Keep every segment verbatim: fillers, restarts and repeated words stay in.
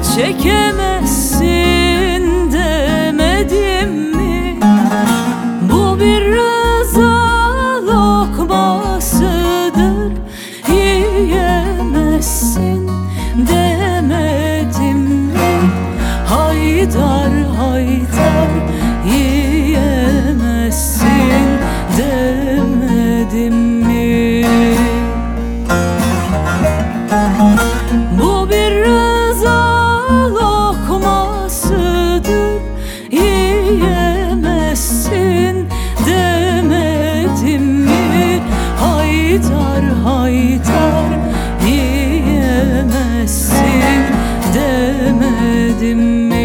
çekemezsin demedim mi? Bu bir rıza lokmasıdır, yiyemezsin demedim mi? Haydar haydar yiyemezsin demedim mi? Bu bir rıza lokmasıdır, yiyemezsin demedim mi? Haydar haydar yiyemezsin demedim mi?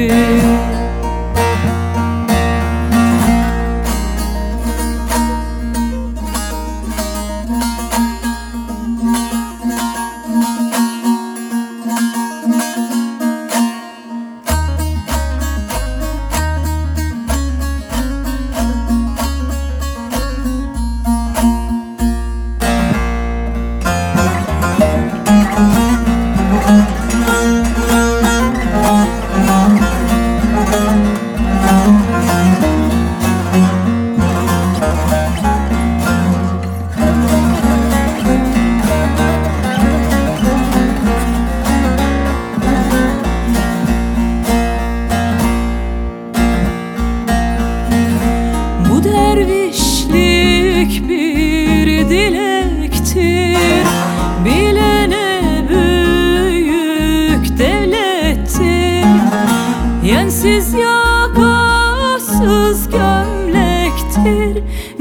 Dervişlik bir dilektir, bilene büyük devlettir. Yensiz yakasız gömlektir,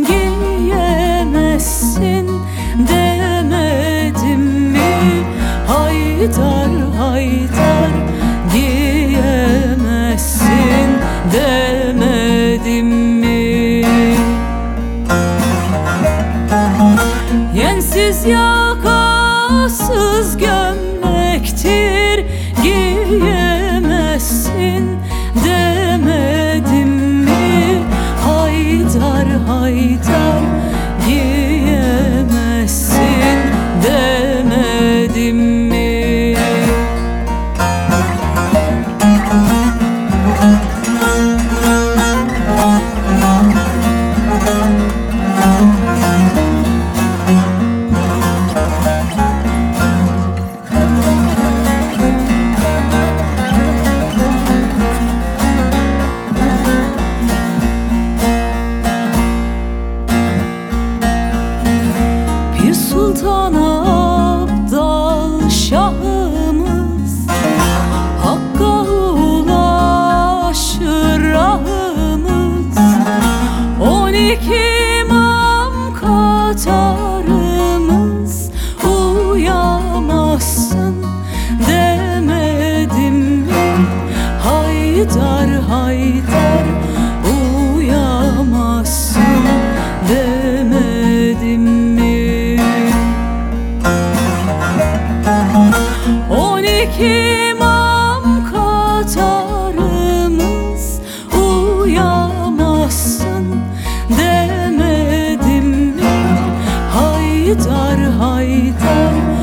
giyemezsin demedim mi? Haydar haydar giyemezsin demedim mi? Yensiz yakasız gömlektir, giyemezsin demedim mi? Haydar haydar giyemezsin demedim mi? Sultan Abdal Şahımız, Hakk'a ulaşır rahımız. On iki imam katarımız, uyamazsın demedim mi? Haydar haydar uyamazsın demedim mi? On iki imam katarımız, uyamazsın demedim mi? Haydar haydar